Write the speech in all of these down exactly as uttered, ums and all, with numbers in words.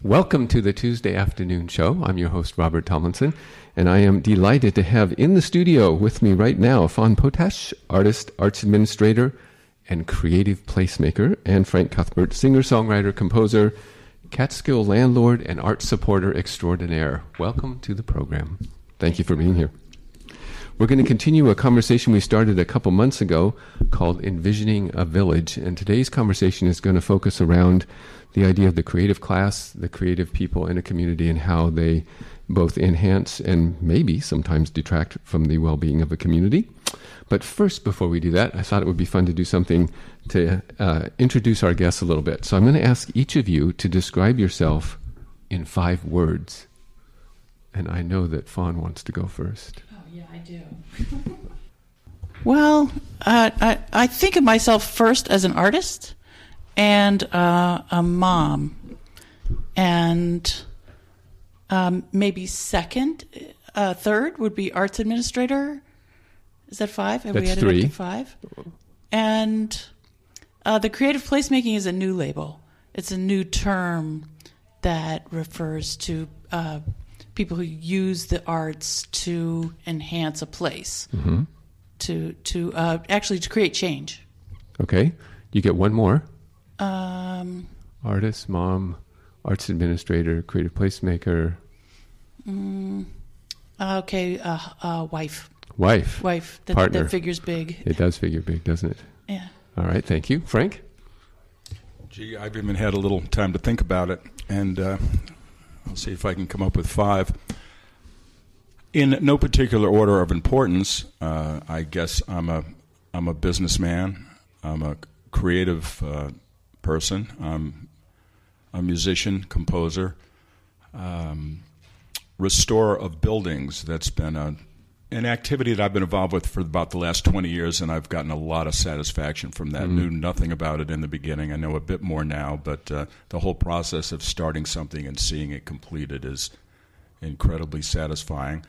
Welcome to the Tuesday afternoon show. I'm your host, Robert Tomlinson, and I am delighted to have in the studio with me right now Fawn Potash, artist, arts administrator, and creative placemaker, and Frank Cuthbert, singer, songwriter, composer, Catskill landlord, and art supporter extraordinaire. Welcome to the program. Thank you for being here. We're going to continue a conversation we started a couple months ago called Envisioning a Village, and today's conversation is going to focus around the idea of the creative class, the creative people in a community, and how they both enhance and maybe sometimes detract from the well-being of a community. But first, before we do that, I thought it would be fun to do something to uh, introduce our guests a little bit. So I'm going to ask each of you to describe yourself in five words. And I know that Fawn wants to go first. Oh, yeah, I do. Well, uh, I, I think of myself first as an artist and uh, a mom. And um, maybe second, uh, third would be arts administrator. Is that five? Have That's we added three. up to five? And uh, the creative placemaking is a new label. It's a new term that refers to uh, people who use the arts to enhance a place, Mm-hmm. to to uh, actually to create change. Okay. You get one more. Um, Artist, mom, arts administrator, creative placemaker. mm, okay, uh, uh, wife. Wife. Wife. That, Partner. that figures big. It does figure big, doesn't it? Yeah. All right. Thank you. Frank? Gee, I've even had a little time to think about it, and uh, I'll see if I can come up with five. In no particular order of importance, uh, I guess I'm a I'm a businessman. I'm a creative uh, person. I'm a musician, composer, um, restorer of buildings. That's been a an activity that I've been involved with for about the last twenty years, and I've gotten a lot of satisfaction from that. Mm-hmm. Knew nothing about it in the beginning. I know a bit more now, but uh, the whole process of starting something and seeing it completed is incredibly satisfying.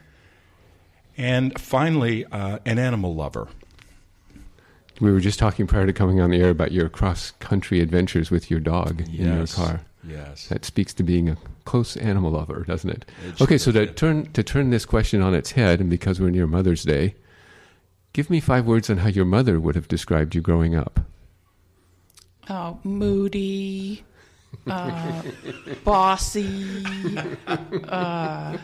And finally, uh, an animal lover. We were just talking prior to coming on the air about your cross-country adventures with your dog Yes. in your car. Yes. That speaks to being a close animal lover, doesn't it? It Okay, sure so to does. turn to turn this question on its head, and because we're near Mother's Day, give me five words on how your mother would have described you growing up. Oh, moody, uh, bossy. Uh,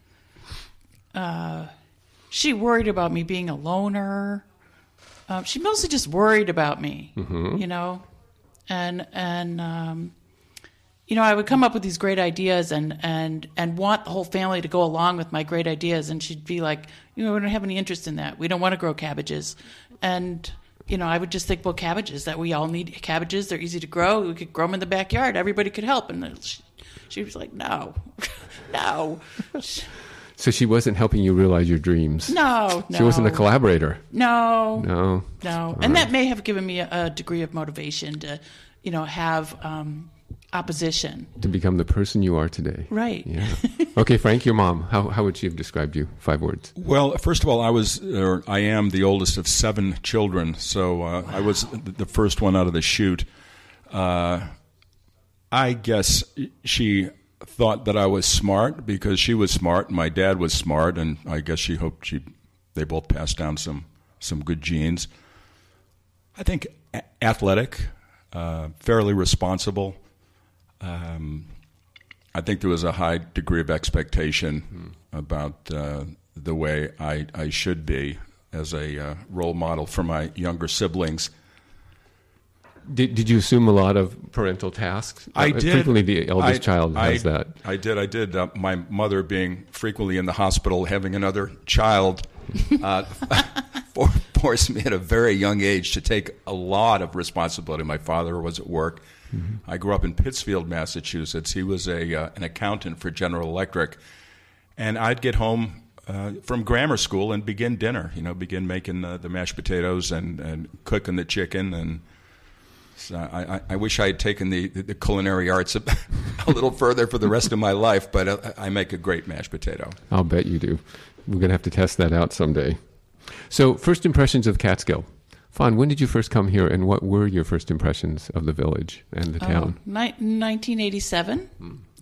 uh, she worried about me being a loner. Um, she mostly just worried about me, Mm-hmm. you know, and and um, you know, I would come up with these great ideas and and and want the whole family to go along with my great ideas, and she'd be like, you know, we don't have any interest in that. We don't want to grow cabbages, and you know, I would just think, well, cabbages, that we all need cabbages. They're easy to grow. We could grow them in the backyard. Everybody could help. And she, she was like, no, no. So she wasn't helping you realize your dreams. No, no. She wasn't a collaborator. No. No. No. All And right. that may have given me a, a degree of motivation to, you know, have um, opposition. To become the person you are today. Right. Yeah. Okay, Frank, your mom. How how would she have described you? Five words. Well, first of all, I was, or I am the oldest of seven children, so uh, Wow. I was the first one out of the chute. Uh, I guess she thought that I was smart because she was smart and my dad was smart, and I guess she hoped she they both passed down some some good genes. I think a- athletic, uh, fairly responsible. Um, I think there was a high degree of expectation mm. about uh, the way I, I should be as a uh, role model for my younger siblings. Did Did you assume a lot of parental tasks? I Uh, did. Frequently, the eldest I, child has I, that. I did. I did. Uh, my mother being frequently in the hospital, having another child, uh, for, forced me at a very young age to take a lot of responsibility. My father was at work. Mm-hmm. I grew up in Pittsfield, Massachusetts. He was a uh, an accountant for General Electric, and I'd get home uh, from grammar school and begin dinner. You know, begin making the, the mashed potatoes and, and cooking the chicken and. So I, I, I wish I had taken the, the culinary arts a, a little further for the rest of my life, but I, I make a great mashed potato. I'll bet you do. We're going to have to test that out someday. So, first impressions of Catskill. Fawn, when did you first come here, and what were your first impressions of the village and the town? Oh, ni- nineteen eighty-seven. Hmm.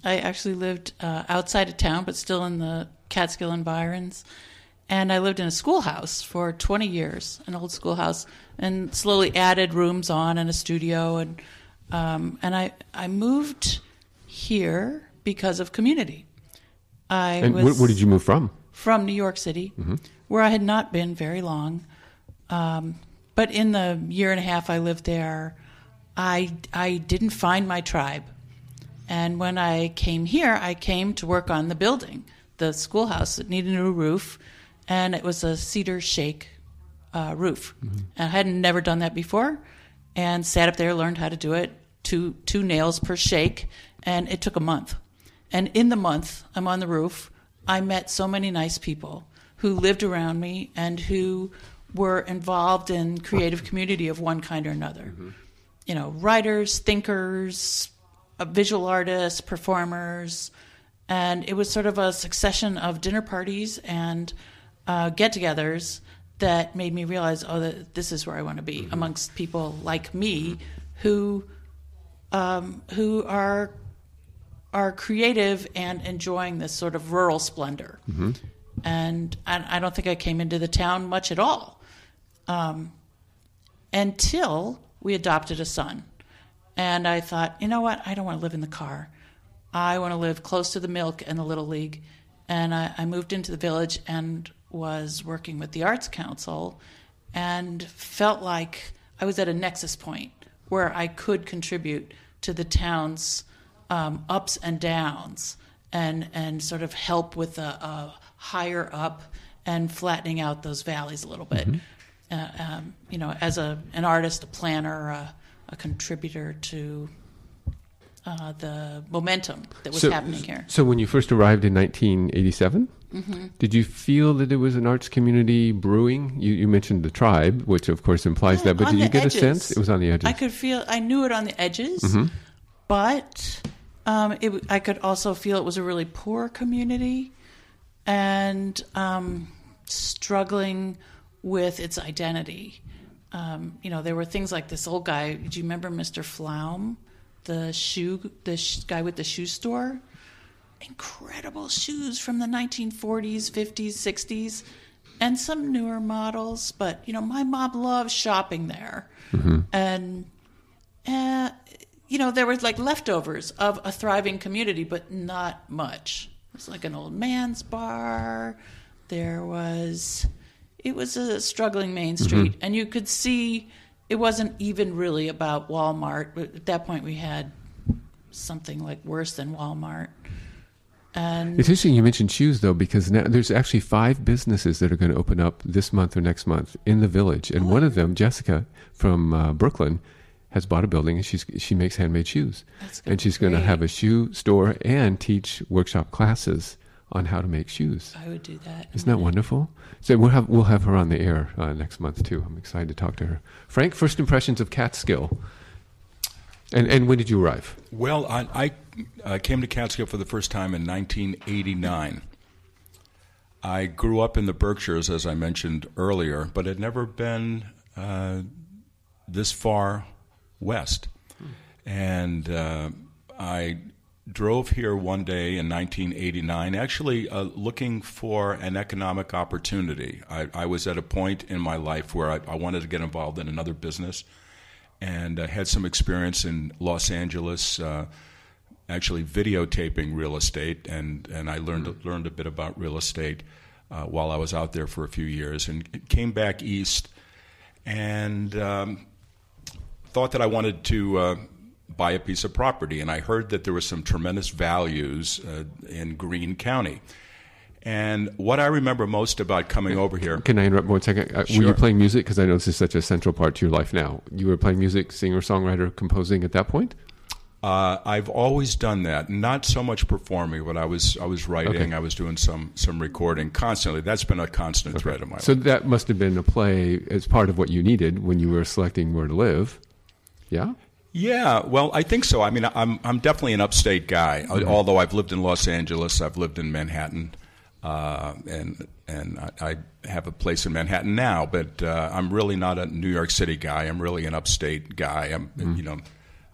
I actually lived uh, outside of town, but still in the Catskill environs. And I lived in a schoolhouse for twenty years, an old schoolhouse, and slowly added rooms on and a studio. And um, and I, I moved here because of community. I and was where, where did you move from? From New York City, mm-hmm. where I had not been very long. Um, but in the year and a half I lived there, I, I didn't find my tribe. And when I came here, I came to work on the building, the schoolhouse that needed a new roof, and it was a cedar shake uh, roof. Mm-hmm. And I had never done that before, and sat up there, learned how to do it, two two nails per shake, and it took a month. And in the month, I'm on the roof, I met so many nice people who lived around me and who were involved in creative community of one kind or another. Mm-hmm. You know, writers, thinkers, uh, visual artists, performers, and it was sort of a succession of dinner parties and uh, get-togethers that made me realize, oh, that this is where I want to be, mm-hmm. amongst people like me who um, who are are creative and enjoying this sort of rural splendor. Mm-hmm. And I, I don't think I came into the town much at all um, until we adopted a son. And I thought, you know what? I don't want to live in the car. I want to live close to the milk and the Little League. And I, I moved into the village and was working with the Arts Council and felt like I was at a nexus point where I could contribute to the town's um, ups and downs and, and sort of help with a, a higher up and flattening out those valleys a little bit. Mm-hmm. Uh, um, you know, as a an artist, a planner, a, a contributor to uh, the momentum that was so, happening here. So when you first arrived in nineteen eighty-seven, mm-hmm. did you feel that there was an arts community brewing? You, you mentioned the tribe, which of course implies yeah, that, but did you get edges. a sense? It was on the edges. I could feel, I knew it on the edges, mm-hmm. but um, it, I could also feel it was a really poor community and um, struggling with its identity. Um, you know, there were things like this old guy. Do you remember Mister Flaum, the shoe, the sh- guy with the shoe store? Incredible shoes from the nineteen forties, fifties, sixties, and some newer models. But you know, my mom loved shopping there, mm-hmm. and uh, you know, there was like leftovers of a thriving community, but not much. It was like an old man's bar. There was. It was a struggling Main Street, mm-hmm. and you could see it wasn't even really about Walmart. At that point, we had something like worse than Walmart. And it's interesting you mentioned shoes, though, because now there's actually five businesses that are going to open up this month or next month in the village, and oh, one of them, Jessica from uh, Brooklyn, has bought a building, and she's she makes handmade shoes, and she's going to have a shoe store and teach workshop classes on how to make shoes. I would do that. Isn't that wonderful? So we'll have we'll have her on the air uh, next month too. I'm excited to talk to her. Frank, first impressions of Catskill, and and when did you arrive? Well, I, I uh, came to Catskill for the first time in nineteen eighty-nine. I grew up in the Berkshires, as I mentioned earlier, but had never been uh, this far west, hmm. and uh, I. drove here one day in nineteen eighty-nine, actually uh, looking for an economic opportunity. I, I was at a point in my life where I, I wanted to get involved in another business, and I had some experience in Los Angeles, uh, actually videotaping real estate, and, and I learned mm-hmm. learned a bit about real estate uh, while I was out there for a few years, and came back east, and um, thought that I wanted to uh, buy a piece of property, and I heard that there were some tremendous values uh, in Greene County. And what I remember most about coming over here... Can I interrupt one second? Uh, sure. Were you playing music? Because I know this is such a central part to your life now. You were playing music, singer, songwriter, composing at that point? Uh, I've always done that. Not so much performing, but I was I was writing, okay. I was doing some, some recording constantly. That's been a constant okay. thread of my so life. So that must have been a play as part of what you needed when you were selecting where to live. Yeah? Yeah, well, I think so. I mean, I'm I'm definitely an upstate guy. Mm-hmm. Although I've lived in Los Angeles, I've lived in Manhattan, uh, and and I, I have a place in Manhattan now. But uh, I'm really not a New York City guy. I'm really an upstate guy. I'm mm-hmm. you know,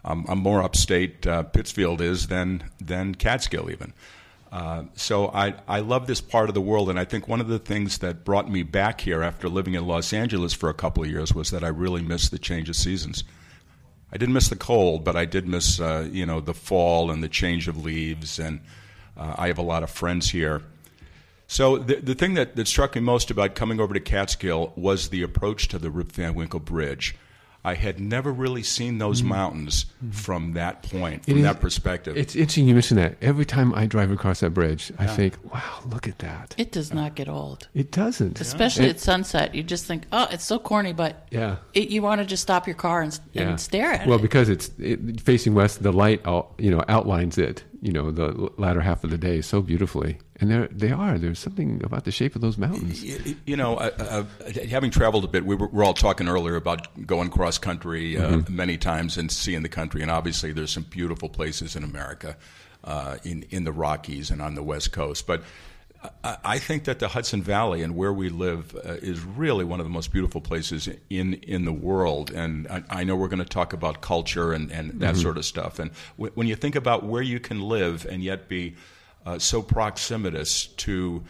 I'm, I'm more upstate uh, Pittsfield is than than Catskill even. Uh, so I, I love this part of the world, and I think one of the things that brought me back here after living in Los Angeles for a couple of years was that I really missed the change of seasons. I didn't miss the cold, but I did miss uh, you know the fall and the change of leaves, and uh, I have a lot of friends here. So the, the thing that, that struck me most about coming over to Catskill was the approach to the Rip Van Winkle Bridge. I had never really seen those mm-hmm. mountains mm-hmm. from that point, from is, that perspective. It's interesting you mention that. Every time I drive across that bridge, yeah. I think, wow, look at that. It does not get old. It doesn't. Especially yeah. at sunset. You just think, oh, it's so corny, but yeah. it, you want to just stop your car and, and yeah. stare at well, it. Well, because it's it, facing west, the light out, you know, outlines it, you know, the latter half of the day so beautifully. And there, they are. There's something about the shape of those mountains. You, you know, uh, uh, having traveled a bit, we were, we were all talking earlier about going cross country uh, mm-hmm. many times and seeing the country. And obviously, there's some beautiful places in America, uh, in in the Rockies and on the West Coast. But I, I think that the Hudson Valley and where we live uh, is really one of the most beautiful places in in the world. And I, I know we're going to talk about culture and, and that mm-hmm. sort of stuff. And w- when you think about where you can live and yet be Uh, so proximitous to,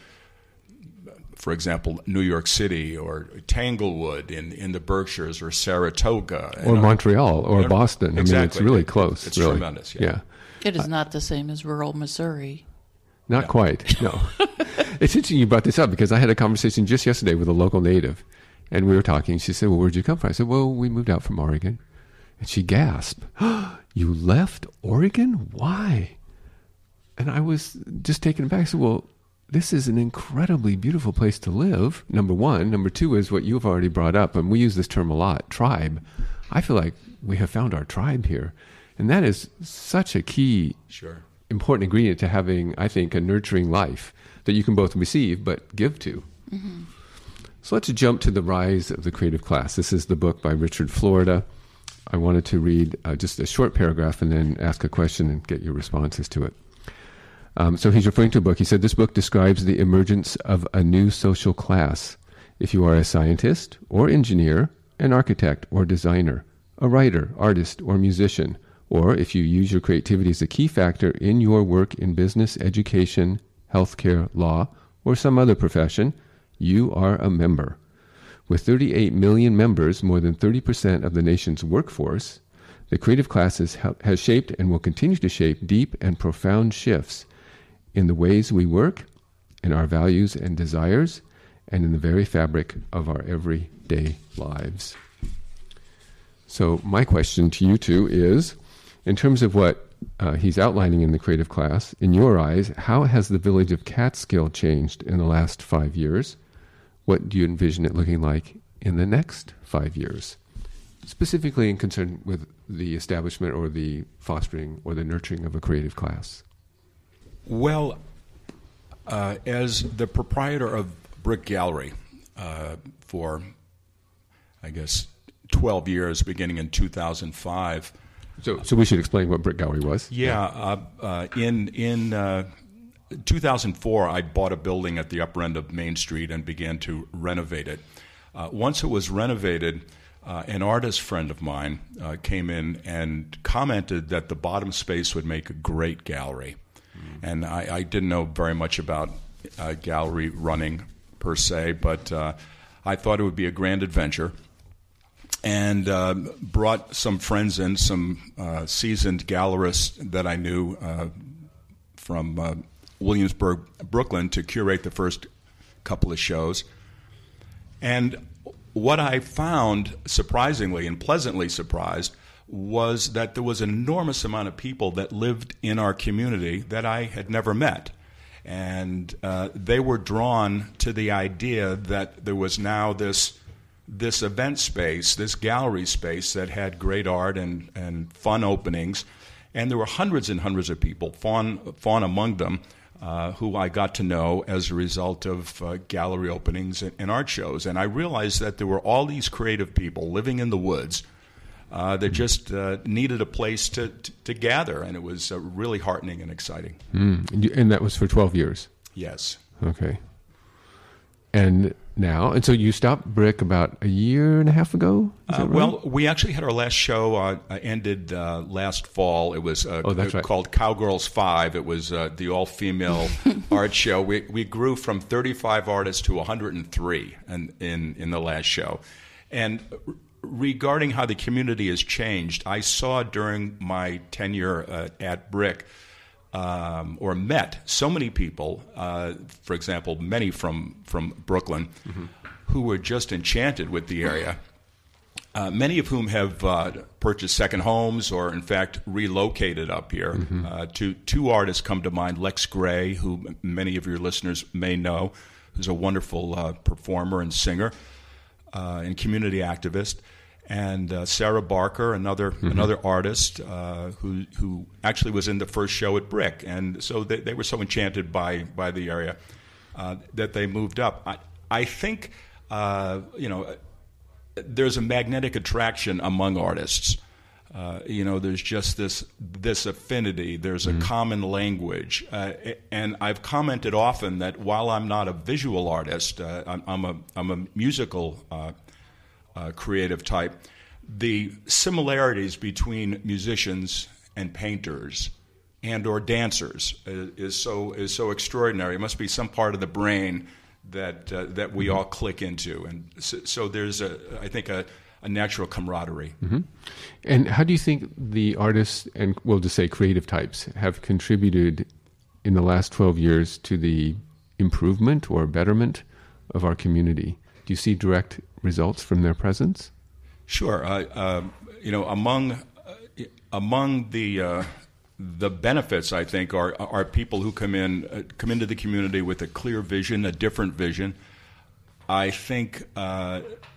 for example, New York City or Tanglewood in, in the Berkshires or Saratoga. Or Montreal or you know, Boston. Exactly. I mean, it's really close. It's really. tremendous, yeah. yeah. It is not the same as rural Missouri. Not no. quite, no. It's interesting you brought this up because I had a conversation just yesterday with a local native, and we were talking. She said, well, where'd you come from? I said, well, we moved out from Oregon. And she gasped, oh, you left Oregon? Why? And I was just taken aback. I said, well, this is an incredibly beautiful place to live, number one. Number two is what you've already brought up, and we use this term a lot, tribe. I feel like we have found our tribe here. And that is such a key, sure. important ingredient to having, I think, a nurturing life that you can both receive but give to. Mm-hmm. So let's jump to The Rise of the Creative Class. This is the book by Richard Florida. I wanted to read uh, just a short paragraph and then ask a question and get your responses to it. Um, so he's referring to a book. He said, this book describes the emergence of a new social class. If you are a scientist or engineer, an architect or designer, a writer, artist, or musician, or if you use your creativity as a key factor in your work in business, education, healthcare, law, or some other profession, you are a member. With thirty-eight million members, more than thirty percent of the nation's workforce, the creative class has, has shaped and will continue to shape deep and profound shifts in the ways we work, in our values and desires, and in the very fabric of our everyday lives. So my question to you two is, in terms of what uh, he's outlining in the creative class, in your eyes, how has the village of Catskill changed in the last five years? What do you envision it looking like in the next five years? Specifically in concern with the establishment or the fostering or the nurturing of a creative class. Well, uh, as the proprietor of Brick Gallery uh, for, I guess, twelve years, beginning in two thousand five. So, so we should explain what Brick Gallery was. Yeah, uh, uh, in in uh, two thousand four, I bought a building at the upper end of Main Street and began to renovate it. Uh, once it was renovated, uh, an artist friend of mine uh, came in and commented that the bottom space would make a great gallery. And I, I didn't know very much about uh, gallery running per se, but uh, I thought it would be a grand adventure. And uh, brought some friends in, some uh, seasoned gallerists that I knew uh, from uh, Williamsburg, Brooklyn, to curate the first couple of shows. And what I found, surprisingly and pleasantly surprised, was that there was an enormous amount of people that lived in our community that I had never met. And uh, they were drawn to the idea that there was now this this event space, this gallery space that had great art and, and fun openings. And there were hundreds and hundreds of people, Fawn, Fawn among them, uh, who I got to know as a result of uh, gallery openings and, and art shows. And I realized that there were all these creative people living in the woods Uh, that just uh, needed a place to, to, to gather, and it was uh, really heartening and exciting. Mm. And, you, and that was for twelve years? Yes. Okay. And now, and so you stopped Brick about a year and a half ago? Is that Uh, right? well, we actually had our last show uh, uh, ended uh, last fall. It was uh, Oh, that's right. called Cowgirls Five. It was uh, the all-female art show. We we grew from thirty-five artists to one hundred three in, in in the last show. And regarding how the community has changed, I saw during my tenure uh, at Brick, um, or met so many people, uh, for example, many from, from Brooklyn, mm-hmm. who were just enchanted with the area, uh, many of whom have uh, purchased second homes or, in fact, relocated up here. Mm-hmm. Uh, two, two artists come to mind, Lex Gray, who many of your listeners may know, who's a wonderful uh, performer and singer uh, and community activist. And uh, Sarah Barker, another mm-hmm. another artist uh, who who actually was in the first show at Brick, and so they, they were so enchanted by by the area uh, that they moved up. I, I think uh, you know there's a magnetic attraction among artists. Uh, you know, there's just this this affinity. There's a mm-hmm. common language, uh, and I've commented often that while I'm not a visual artist, uh, I'm, I'm a I'm a musical. Uh, Uh, creative type, the similarities between musicians and painters and or dancers is, is so is so extraordinary. It must be some part of the brain that uh, that we mm-hmm. all click into, and so, so there's a I think a, a natural camaraderie. Mm-hmm. And how do you think the artists and we'll just say creative types have contributed in the last twelve years to the improvement or betterment of our community? Do you see direct results from their presence? Sure. Uh, uh, you know, among uh, among the uh, the benefits, I think, are are people who come in uh, come into the community with a clear vision, a different vision. I think uh,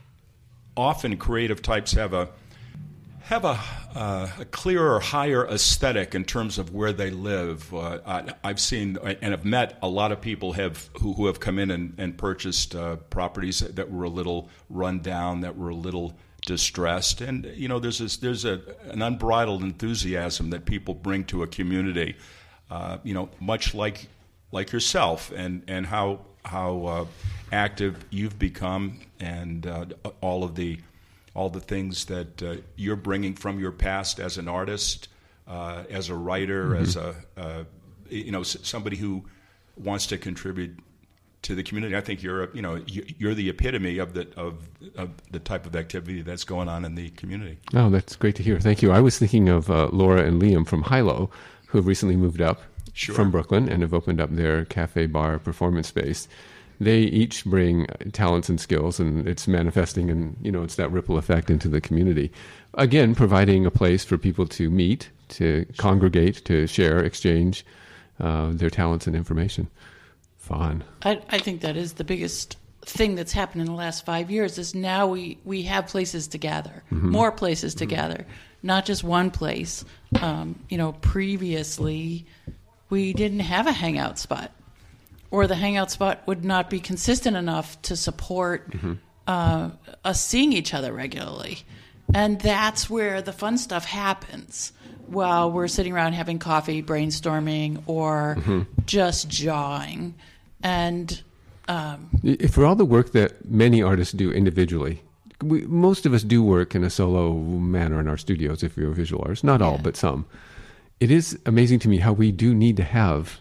often creative types have a have a, uh, a clearer, higher aesthetic in terms of where they live. Uh, I, I've seen and have met a lot of people have who, who have come in and, and purchased uh, properties that were a little run down, that were a little distressed. And you know, there's this, there's a, an unbridled enthusiasm that people bring to a community. Uh, you know, much like like yourself, and and how how uh, active you've become, and uh, all of the. all the things that uh, you're bringing from your past as an artist, uh, as a writer, mm-hmm. as a uh, you know s- somebody who wants to contribute to the community. I think you're a, you know you're the epitome of the of, of the type of activity that's going on in the community. Oh, that's great to hear. Thank you. I was thinking of uh, Laura and Liam from Hilo, who have recently moved up sure. from Brooklyn and have opened up their cafe bar performance space. They each bring talents and skills, and it's manifesting, and you know, it's that ripple effect into the community. Again, providing a place for people to meet, to congregate, to share, exchange uh, their talents and information. Fun. I, I think that is the biggest thing that's happened in the last five years. Is now we we have places to gather, mm-hmm. more places to mm-hmm. gather, not just one place. Um, you know, previously we didn't have a hangout spot. Or the hangout spot would not be consistent enough to support mm-hmm. uh, us seeing each other regularly. And that's where the fun stuff happens while we're sitting around having coffee, brainstorming, or mm-hmm. just jawing. And um, for all the work that many artists do individually, we, most of us do work in a solo manner in our studios if you're a visual artist. Not all, yeah. but some. It is amazing to me how we do need to have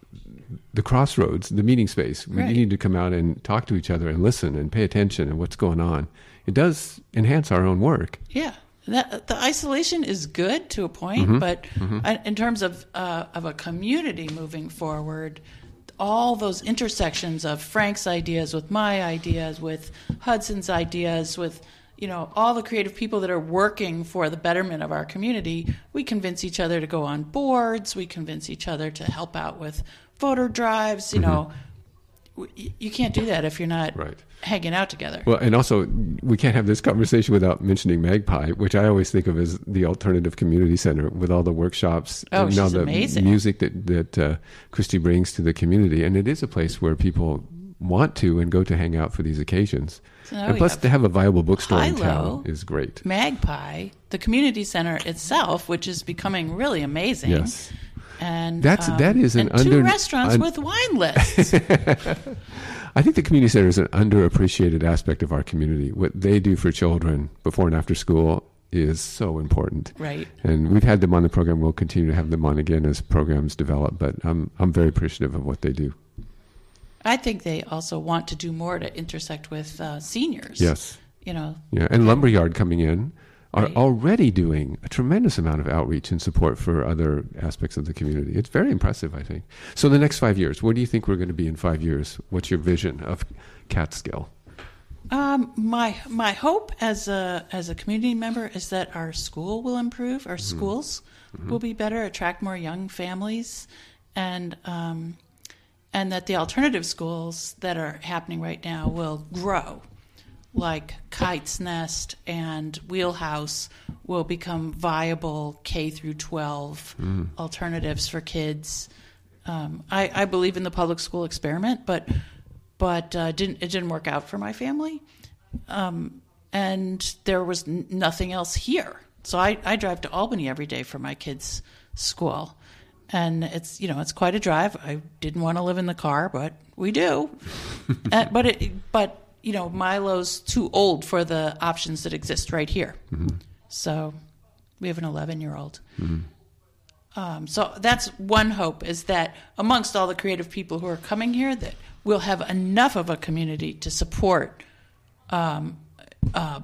the crossroads, the meeting space. We right. need to come out and talk to each other and listen and pay attention and what's going on. It does enhance our own work. Yeah. That, the isolation is good to a point, mm-hmm. but mm-hmm. in terms of uh, of a community moving forward, all those intersections of Frank's ideas with my ideas, with Hudson's ideas, with you know all the creative people that are working for the betterment of our community, we convince each other to go on boards. We convince each other to help out with photo drives. You mm-hmm. know, w- you can't do that if you're not right. hanging out together. Well, and also we can't have this conversation without mentioning Magpie, which I always think of as the alternative community center with all the workshops oh, and she's all the amazing. music that that uh, Christy brings to the community, and it is a place where people want to and go to hang out for these occasions. So and plus, have to have a viable bookstore in Hilo, town is great. Magpie, the community center itself, which is becoming really amazing. Yes. and That's um, that is an and two under, restaurants un, with wine lists. I think the community center is an underappreciated aspect of our community. What they do for children before and after school is so important. Right. And we've had them on the program. We'll continue to have them on again as programs develop. But I'm I'm very appreciative of what they do. I think they also want to do more to intersect with uh, seniors. Yes. You know. Yeah, and Lumberyard coming in are Right. already doing a tremendous amount of outreach and support for other aspects of the community. It's very impressive, I think. So the next five years, where do you think we're going to be in five years? What's your vision of Catskill? Um, my my hope as a as a community member is that our school will improve. Our mm-hmm. schools mm-hmm. will be better, attract more young families, and um, and that the alternative schools that are happening right now will grow, like Kite's Nest and Wheelhouse will become viable K through twelve mm. alternatives for kids. Um, I, I believe in the public school experiment, but but uh, didn't it didn't work out for my family, um, and there was n- nothing else here. So I, I drive to Albany every day for my kids' school. And it's, you know, it's quite a drive. I didn't want to live in the car, but we do. and, but, it, but you know, Milo's too old for the options that exist right here. Mm-hmm. So we have an eleven-year-old. Mm-hmm. Um, so that's one hope, is that amongst all the creative people who are coming here, that we'll have enough of a community to support um, uh,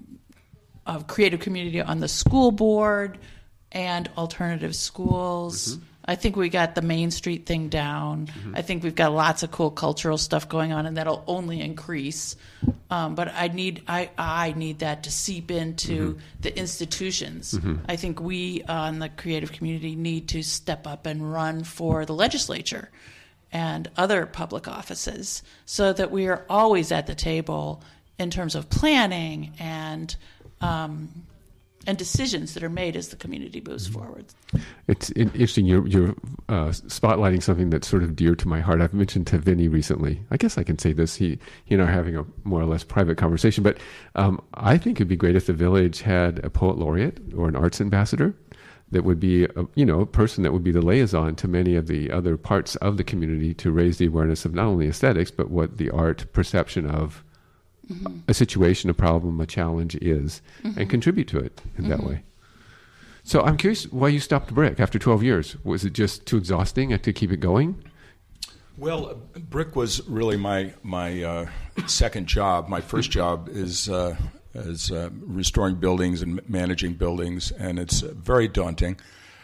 a creative community on the school board and alternative schools. Mm-hmm. I think we got the Main Street thing down. Mm-hmm. I think we've got lots of cool cultural stuff going on, and that'll only increase. Um, but I need I I need that to seep into mm-hmm. the institutions. Mm-hmm. I think we on the creative community need to step up and run for the legislature and other public offices, so that we are always at the table in terms of planning and um, and decisions that are made as the community moves forward. It's interesting. You're, you're uh, spotlighting something that's sort of dear to my heart. I've mentioned to Vinny recently. I guess I can say this. He, he and I are having a more or less private conversation. But um, I think it'd be great if the village had a poet laureate or an arts ambassador that would be, a, you know, a person that would be the liaison to many of the other parts of the community to raise the awareness of not only aesthetics, but what the art perception of mm-hmm. a situation, a problem, a challenge is, mm-hmm. and contribute to it in mm-hmm. that way. So I'm curious why you stopped Brick after twelve years. Was it just too exhausting to keep it going? Well, Brick was really my my uh, second job. My first job is uh, is uh, restoring buildings and managing buildings, and it's very daunting.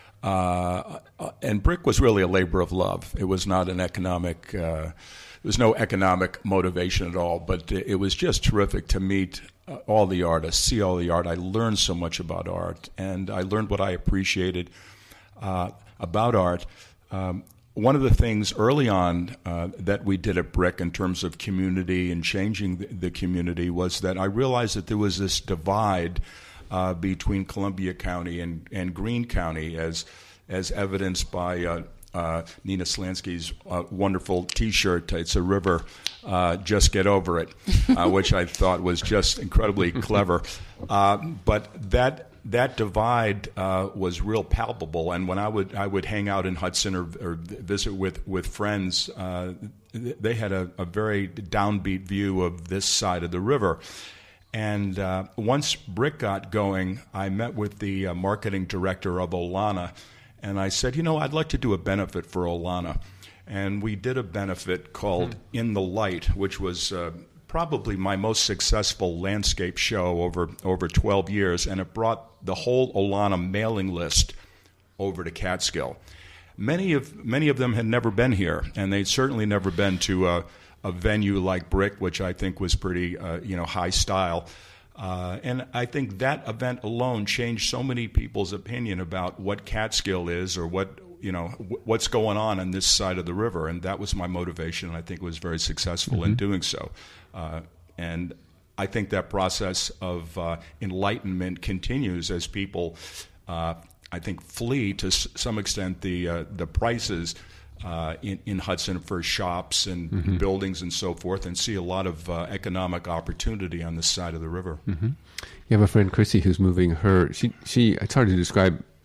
Uh, and Brick was really a labor of love. It was not an economic. Uh, There was no economic motivation at all, but it was just terrific to meet uh, all the artists, see all the art. I learned so much about art, and I learned what I appreciated uh, about art. Um, one of the things early on uh, that we did at Brick in terms of community and changing the, the community was that I realized that there was this divide uh, between Columbia County and, and Greene County, as as evidenced by uh, Uh, Nina Slansky's uh, wonderful T-shirt. It's a river, uh, just get over it, uh, which I thought was just incredibly clever. Uh, but that that divide uh, was real palpable. And when I would I would hang out in Hudson or, or visit with with friends, uh, they had a, a very downbeat view of this side of the river. And uh, once Brick got going, I met with the uh, marketing director of Olana. And I said, you know, I'd like to do a benefit for Olana. And we did a benefit called mm-hmm. In the Light, which was uh, probably my most successful landscape show over, over twelve years. And it brought the whole Olana mailing list over to Catskill. Many of, many of them had never been here, and they'd certainly never been to a, a venue like Brick, which I think was pretty, uh, you know, high style. Uh, and I think that event alone changed so many people's opinion about what Catskill is, or what, you know, w- what's going on on this side of the river. And that was my motivation, and I think it was very successful mm-hmm. in doing so. Uh, and I think that process of uh, enlightenment continues as people, uh, I think, flee to s- some extent the uh, the prices Uh, in, in Hudson for shops and mm-hmm. buildings and so forth, and see a lot of uh, economic opportunity on this side of the river. Mm-hmm. You have a friend, Chrissy, who's moving her. She, she. It's hard to describe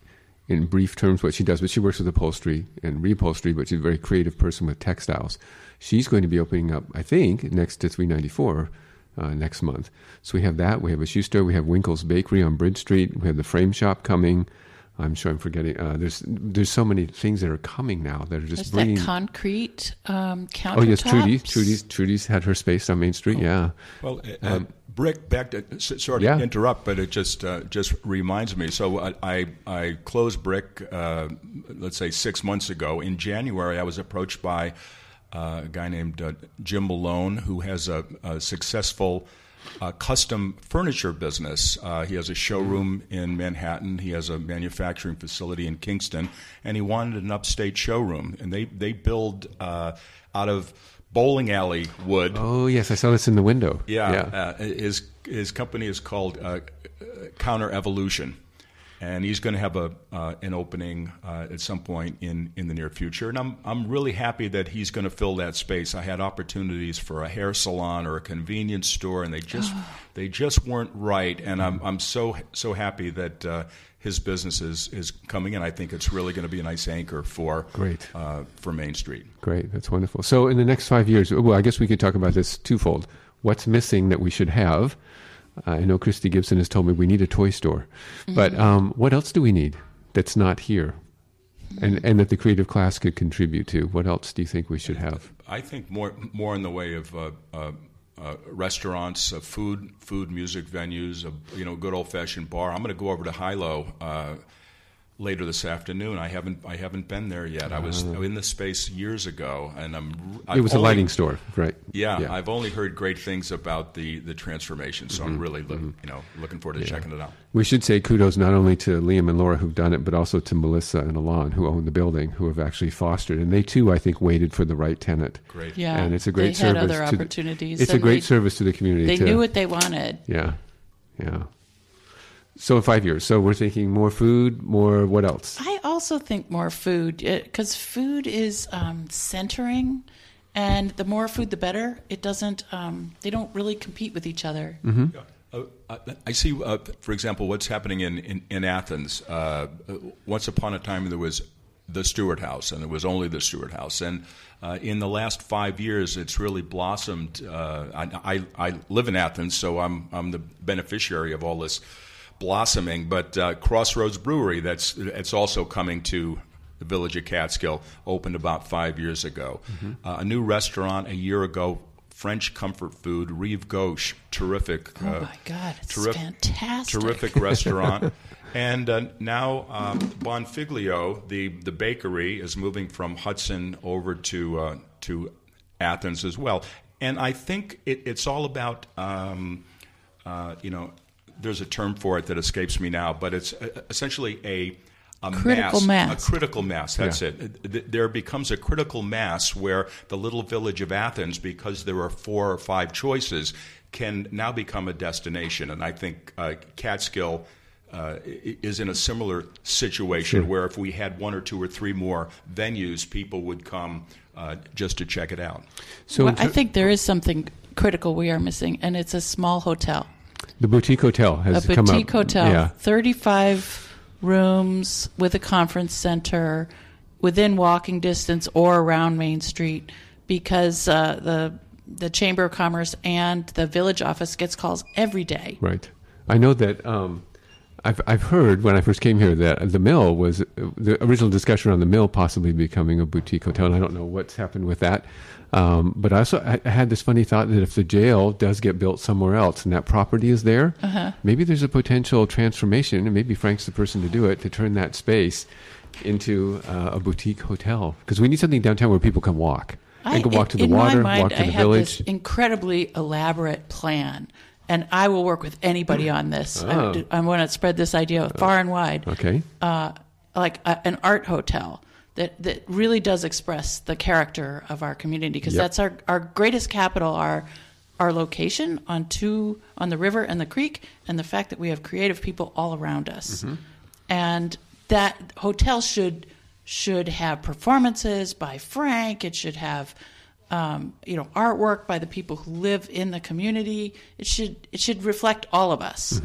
in brief terms what she does, but she works with upholstery and reupholstery, but she's a very creative person with textiles. She's going to be opening up, I think, next to three ninety-four uh, next month. So we have that. We have a shoe store. We have Winkle's Bakery on Bridge Street. We have the Frame Shop coming. I'm sure I'm forgetting. Uh, there's there's so many things that are coming now that are just There's bringing. that concrete um, countertops. Oh yes, Trudy. Trudy's Trudy's had her space on Main Street. Oh. Yeah. Well, uh, um, brick. Back to sorry yeah. to interrupt, but it just uh, just reminds me. So I I, I closed Brick. Uh, let's say six months ago in January. I was approached by uh, a guy named uh, Jim Malone, who has a, a successful. Uh, custom furniture business. Uh, he has a showroom in Manhattan. He has a manufacturing facility in Kingston, and he wanted an upstate showroom. And they they build uh, out of bowling alley wood. Oh yes, I saw this in the window. Yeah, yeah. Uh, his his company is called uh, Counter Evolution. And he's going to have a uh, an opening uh, at some point in, in the near future, and I'm I'm really happy that he's going to fill that space. I had opportunities for a hair salon or a convenience store, and they just they just weren't right. And I'm I'm so so happy that uh, his business is, is coming, and I think it's really going to be a nice anchor for Great. Uh, for Main Street. Great, that's wonderful. So in the next five years, well, I guess we could talk about this twofold. What's missing that we should have? Uh, I know Christy Gibson has told me we need a toy store. Mm-hmm. But um, what else do we need that's not here and, and that the creative class could contribute to? What else do you think we should have? I think more more in the way of uh, uh, uh, restaurants, uh, food, food, music venues, a you know, good old-fashioned bar. I'm going to go over to Hilo uh, later this afternoon. I haven't I haven't been there yet. I was Uh, in this space years ago, and I'm. It was I've a only, lighting store, right? Yeah, Yeah. I've only heard great things about the, the transformation, so Mm-hmm. I'm really look, you know looking forward to Yeah. checking it out. We should say kudos not only to Liam and Laura who've done it, but also to Melissa and Alon who own the building, who have actually fostered. And they too, I think, waited for the right tenant. Great. Yeah, And it's a great they had service. other to the- opportunities. it's a and great they, service to the community. They to, knew what they wanted. Yeah, yeah. So in five years. So we're thinking more food, more what else? I also think more food, because food is um, centering, and the more food, the better. It doesn't. Um, they don't really compete with each other. Mm-hmm. Uh, uh, I see, uh, for example, what's happening in, in, in Athens. Uh, once upon a time, there was the Stewart House, and it was only the Stewart House. And uh, in the last five years, it's really blossomed. Uh, I, I, I live in Athens, so I'm, I'm the beneficiary of all this blossoming. But uh, Crossroads Brewery, that's it's also coming to the village of Catskill, opened about five years ago. Mm-hmm. Uh, a new restaurant a year ago, French comfort food, Rive Gauche, terrific. Oh uh, my God, it's terrific, fantastic. Terrific restaurant. And uh, now um, Bonfiglio, the, the bakery, is moving from Hudson over to uh, to Athens as well. And I think it, it's all about, um, uh, you know, there's a term for it that escapes me now, but it's essentially a A critical mass, mass. A critical mass, that's Yeah. it. There becomes a critical mass where the little village of Athens, because there are four or five choices, can now become a destination. And I think uh, Catskill uh, is in a similar situation Sure. where if we had one or two or three more venues, people would come uh, just to check it out. So Well, in I ter- think there is something critical we are missing, and it's a small hotel. the boutique hotel has a come up. boutique hotel, Yeah. thirty-five rooms with a conference center within walking distance or around Main Street, because uh, the the Chamber of Commerce and the village office gets calls every day. Right. I know that um, I've I've heard when I first came here that the Mill was the original discussion around the Mill possibly becoming a boutique hotel, and I don't know what's happened with that. Um, but I also I had this funny thought that if the jail does get built somewhere else and that property is there, Uh-huh. maybe there's a potential transformation, and maybe Frank's the person to do it, to turn that space into uh, a boutique hotel, because we need something downtown where people can walk. I, They can walk to the in water, my mind, walk to I the have village. this incredibly elaborate plan, and I will work with anybody on this. Oh. I, I want to spread this idea far and wide. Okay. Uh, like a, an art hotel that, that really does express the character of our community, because Yep. that's our, our greatest capital, our our location on two on the river and the creek, and the fact that we have creative people all around us. Mm-hmm. And that hotel should should have performances by Frank. It should have um, you know artwork by the people who live in the community. It should it should reflect all of us. Mm-hmm.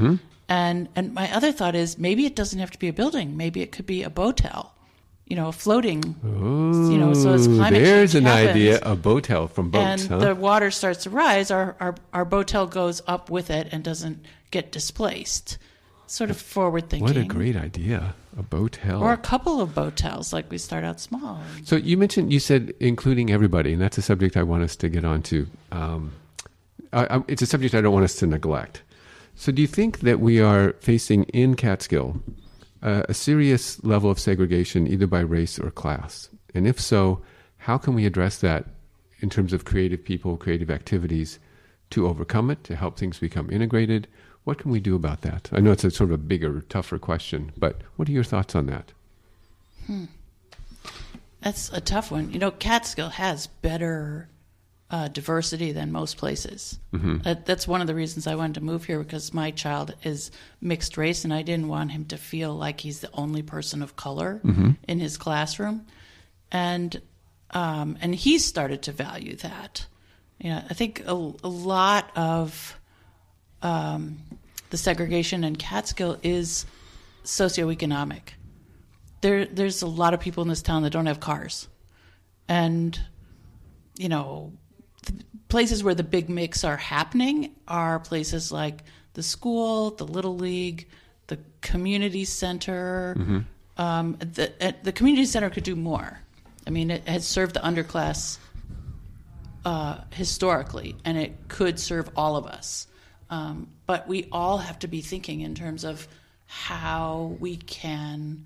And and my other thought is maybe it doesn't have to be a building. Maybe it could be a boatel, you know, a floating. Ooh, you know, so as climate there's change an happens, idea, a boatel from boats, and huh? the water starts to rise, our, our our boatel goes up with it and doesn't get displaced. Sort of forward thinking. What a great idea, a boatel. Or a couple of boatels, like we start out small. So you mentioned, you said including everybody, and that's a subject I want us to get onto. Um, I, I, it's a subject I don't want us to neglect. So do you think that we are facing in Catskill uh, a serious level of segregation either by race or class? And if so, how can we address that in terms of creative people, creative activities to overcome it, to help things become integrated? What can we do about that? I know it's a sort of a bigger, tougher question, but what are your thoughts on that? Hmm. That's a tough one. You know, Catskill has better uh, diversity than most places. Mm-hmm. That, that's one of the reasons I wanted to move here, because my child is mixed race, and I didn't want him to feel like he's the only person of color mm-hmm. in his classroom. And um, and he's started to value that. You know, I think a, a lot of um, the segregation in Catskill is socioeconomic. There, there's a lot of people in this town that don't have cars, and you know, the places where the big mix are happening are places like the school, the Little League, the community center. Mm-hmm. Um, the uh, the community center could do more. I mean, it has served the underclass uh, historically, and it could serve all of us. Um, but we all have to be thinking in terms of how we can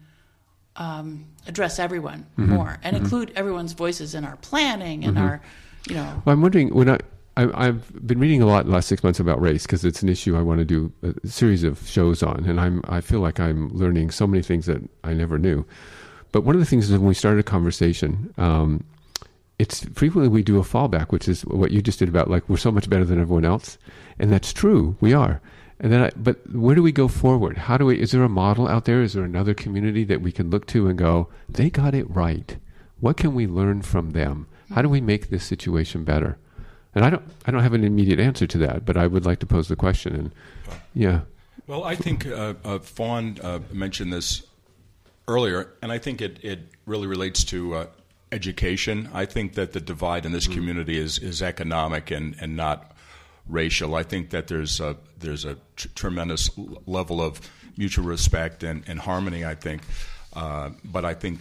um, address everyone mm-hmm. more and mm-hmm. include everyone's voices in our planning and mm-hmm. our, you know. Well, I'm wondering, when I, I, I've been reading a lot in the last six months about race because it's an issue I want to do a series of shows on, and I'm I feel like I'm learning so many things that I never knew. But one of the things is when we started a conversation, um, it's frequently we do a fallback, which is what you just did about like we're so much better than everyone else, and that's true, we are. And then, I, but where do we go forward? How do we? Is there a model out there? Is there another community that we can look to and go, they got it right? What can we learn from them? How do we make this situation better? And I don't, I don't have an immediate answer to that, but I would like to pose the question. And yeah. Well, I think uh, uh, Fawn uh, mentioned this earlier, and I think it, it really relates to uh, education. I think that the divide in this mm. community is, is economic and, and not racial. I think that there's a, there's a tr- tremendous level of mutual respect and, and harmony, I think. Uh, but I think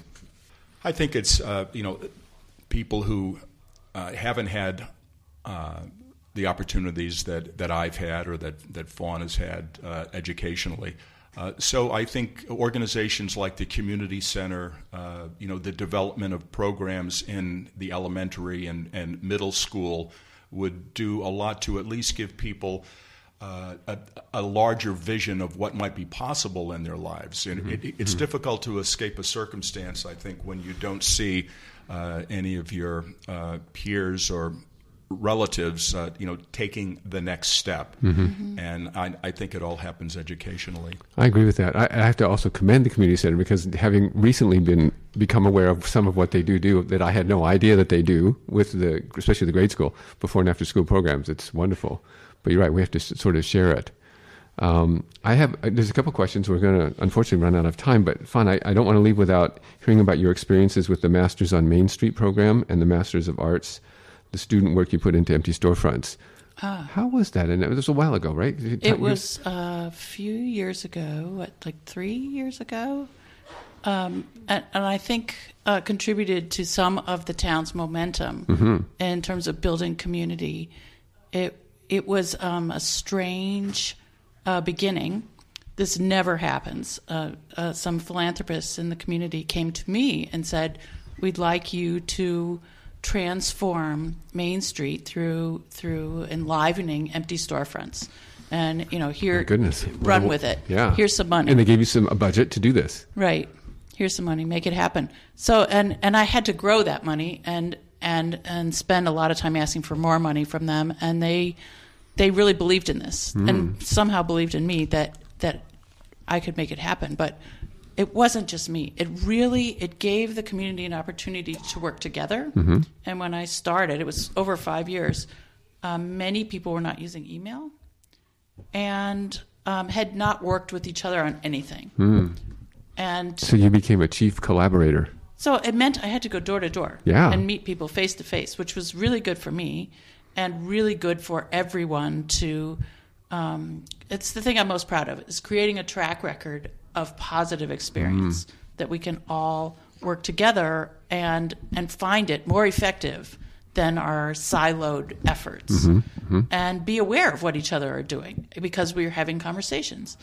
I think it's, uh, you know, people who uh, haven't had uh, the opportunities that, that I've had or that, that Fawn has had uh, educationally. Uh, so I think organizations like the Community Center, uh, you know, the development of programs in the elementary and, and middle school would do a lot to at least give people uh, a, a larger vision of what might be possible in their lives. And mm-hmm. it, it's mm-hmm. difficult to escape a circumstance, I think, when you don't see uh, any of your uh, peers or relatives, uh, you know, taking the next step. Mm-hmm. Mm-hmm. And I, I think it all happens educationally. I agree with that. I, I have to also commend the Community Center because having recently been become aware of some of what they do do that I had no idea that they do with the, especially the grade school, before and after school programs. It's wonderful. But you're right, we have to s- sort of share it. Um, I have, there's a couple questions. We're going to unfortunately run out of time, but Fawn, I, I don't want to leave without hearing about your experiences with the Masters on Main Street program and the Masters of Arts, the student work you put into Empty Storefronts. Ah. How was that? And it was a while ago, right? It was a few years ago, what, like three years ago? Um, and, and I think uh, contributed to some of the town's momentum mm-hmm. in terms of building community. It it was um, a strange uh, beginning. This never happens. Uh, uh, some philanthropists in the community came to me and said, "We'd like you to transform Main Street through through enlivening Empty Storefronts, and you know, here, goodness, run well, with it. Yeah, here's some money." And they gave you some a budget to do this. Right. Here's some money. Make it happen. So, and and I had to grow that money and and and spend a lot of time asking for more money from them, and they they really believed in this mm. and somehow believed in me that that I could make it happen. But it wasn't just me. It really, it gave the community an opportunity to work together. Mm-hmm. And when I started, it was over five years, um, many people were not using email. And um, had not worked with each other on anything. Mm. And So you became a chief collaborator. so it meant I had to go door to door Yeah. and meet people face to face, which was really good for me and really good for everyone to. Um, it's the thing I'm most proud of is creating a track record of positive experience that we can all work together and and find it more effective than our siloed efforts, and be aware of what each other are doing because we are having conversations.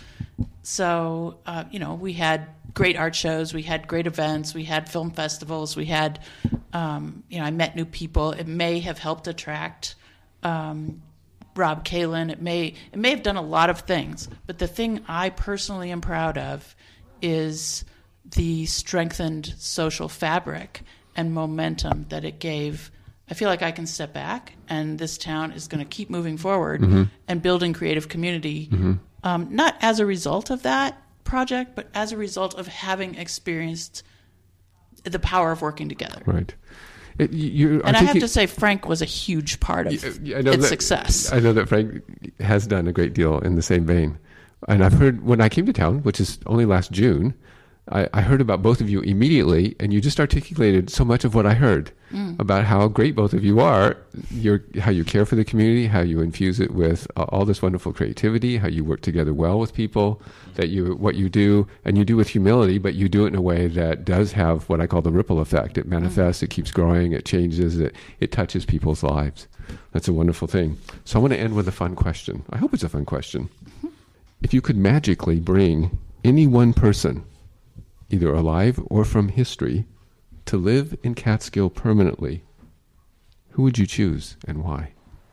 So, uh, you know, we had great art shows, we had great events, we had film festivals, we had, um, you know, I met new people. It may have helped attract um, Rob Kalin. It may it may have done a lot of things, but the thing I personally am proud of is the strengthened social fabric and momentum that it gave. I feel like I can step back, and this town is going to keep moving forward Mm-hmm. and building creative community, um, not as a result of that project, but as a result of having experienced the power of working together. Right. It, you, And I have articu- to say, Frank was a huge part of Yeah, I know its that- success. I know that Frank has done a great deal in the same vein. And I've heard, when I came to town, which is only last June, I, I heard about both of you immediately, and you just articulated so much of what I heard Mm. about how great both of you are, your, how you care for the community, how you infuse it with uh, all this wonderful creativity, how you work together well with people, that you what you do, and you do with humility, but you do it in a way that does have what I call the ripple effect. It manifests, it keeps growing, it changes, it, it touches people's lives. That's a wonderful thing. So I want to end with a fun question. I hope it's a fun question. If you could magically bring any one person, either alive or from history, to live in Catskill permanently, who would you choose and why?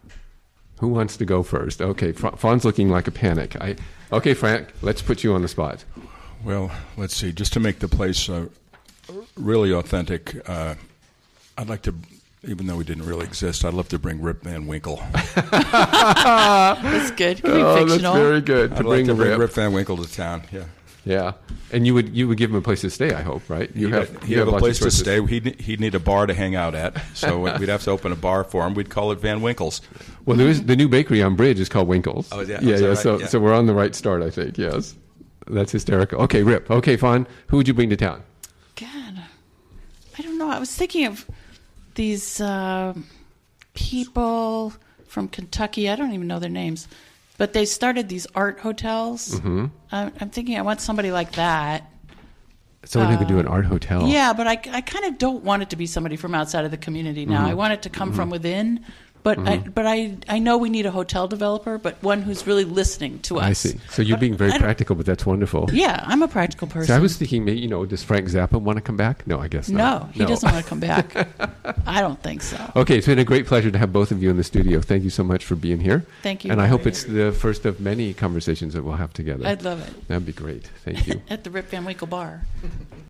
Who wants to go first? Okay, Fra- Fawn's looking like a panic. I, okay, Frank, let's put you on the spot. Well, let's see. Just to make the place uh, really authentic, uh, I'd like to, even though he didn't really exist, I'd love to bring Rip Van Winkle. That's good. It could be Oh, that's fictional. very good. To I'd bring like to bring Rip. Rip Van Winkle to town. Yeah, Yeah, and you would you would give him a place to stay, I hope, right? You he'd have have, he'd you have a lots of place to choices. stay. He'd he'd need a bar to hang out at, so we'd have to open a bar for him. We'd call it Van Winkle's. Well, there is the new bakery on Bridge is called Winkles. Oh, yeah. yeah, Is that yeah. right? So Yeah. so we're on the right start, I think. Yes, that's hysterical. Okay, Rip. Okay, Fawn, who would you bring to town? God, I don't know. I was thinking of these uh, people from Kentucky. I don't even know their names, but they started these art hotels. Mm-hmm. I'm, I'm thinking I want somebody like that. Someone who could do an art hotel. Yeah, but I, I kind of don't want it to be somebody from outside of the community now. Mm-hmm. I want it to come from within. But I, but I I know we need a hotel developer, but one who's really listening to us. I see. So you're But being very I don't- practical, but that's wonderful. Yeah, I'm a practical person. So I was thinking, maybe, you know, does Frank Zappa want to come back? No, I guess no, not. he doesn't want to come back. I don't think so. Okay, it's been a great pleasure to have both of you in the studio. Thank you so much for being here. Thank you. And I hope it's the first of many conversations that we'll have together. I'd love it. That'd be great. Thank you. At the Rip Van Winkle bar.